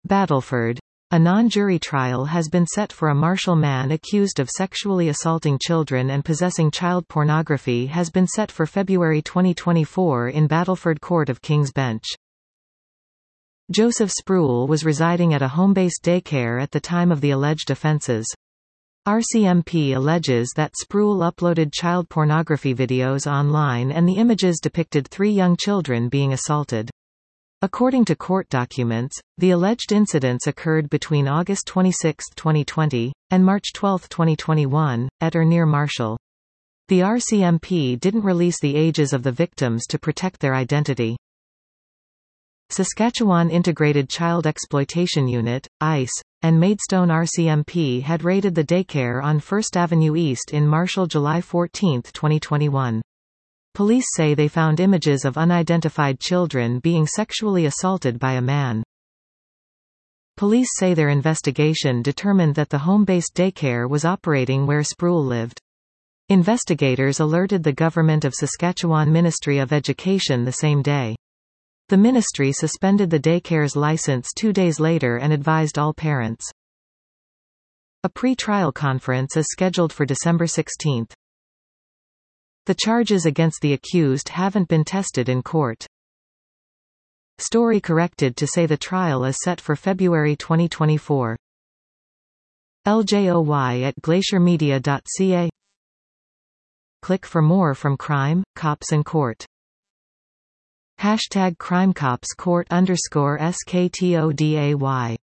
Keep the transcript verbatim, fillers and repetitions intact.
Battleford. A non-jury trial has been set for a Marshall man accused of sexually assaulting children and possessing child pornography has been set for February twenty twenty-four in Battleford Court of King's Bench. Joseph Spruill was residing at a home-based daycare at the time of the alleged offences. R C M P alleges that Spruill uploaded child pornography videos online and the images depicted three young children being assaulted. According to court documents, the alleged incidents occurred between August twenty-sixth twenty twenty, and March twelfth twenty twenty-one, at or near Marshall. The R C M P didn't release the ages of the victims to protect their identity. Saskatchewan Integrated Child Exploitation Unit, ICE, and Maidstone R C M P had raided the daycare on First Avenue East in Marshall July fourteenth twenty twenty-one. Police say they found images of unidentified children being sexually assaulted by a man. Police say their investigation determined that the home-based daycare was operating where Spruill lived. Investigators alerted the Government of Saskatchewan Ministry of Education the same day. The ministry suspended the daycare's license two days later and advised all parents. A pre-trial conference is scheduled for December sixteenth. The charges against the accused haven't been tested in court. Story corrected to say the trial is set for February twenty twenty-four. L J O Y at glacier media dot c a. Click for more from Crime, Cops and Court. Hashtag CrimeCopsCourt underscore S K T O D A Y